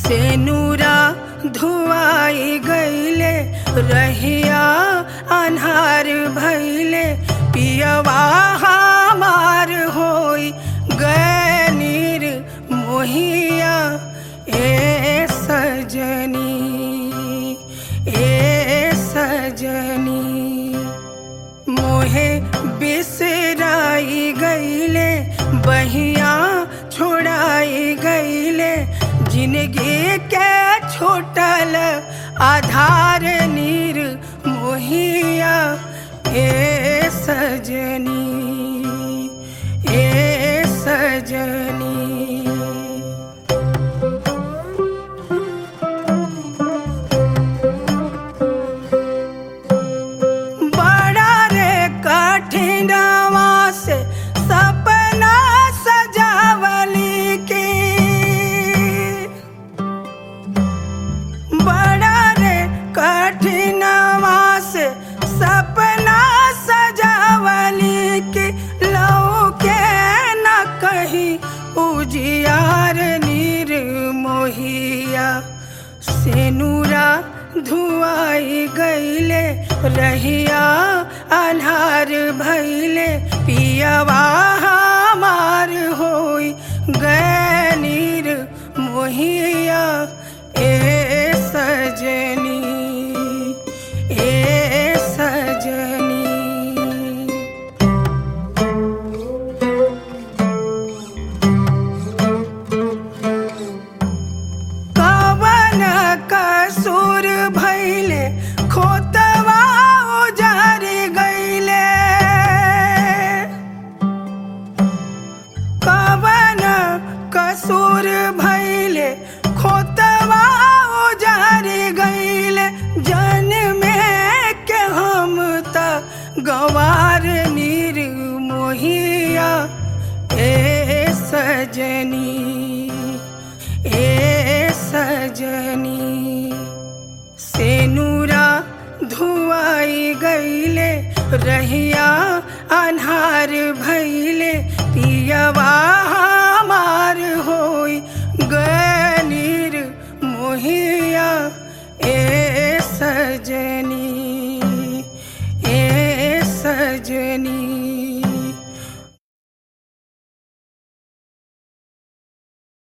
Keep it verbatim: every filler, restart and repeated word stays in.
सेनुरा धुआई गईले रहिया अन्हार भइले पियवा हमार होई गए नीर मोहिया ए सजनी ए सजनी मोहे बिसराई गईले बहिया छोड़ाई गईले जिंदगी के छोटल आधार नीर मोहिया ए सजनी ए सजनी बड़ा रे कठिनवा से सपना सजावली के बड़ा रे कठिनवा से सपना सजावली के लौके न कहीं उजियार नीर मोहिया सेनुरा धुआई गईले रहिया अन्हार भइले पियवा हमार होई गए नीर मोहिया ए सजनी ए सजनी कवन कसूर भइले खोतवा उजार गईले कवन कसूर भइले खोतवा उजार गईले जन में के हम त गवार नीर मोहिया ए सजनी ए सजनी सेनुरा धुआई गईले रहिया अन्हार भइले पियवा हमार होई गए नीर मोहिया ए सजनी।